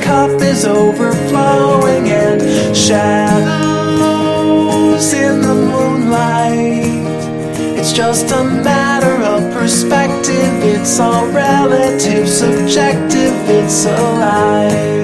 cup is overflowing, and shadows in the moonlight. It's just a matter of perspective. It's all relative, subjective, it's alive.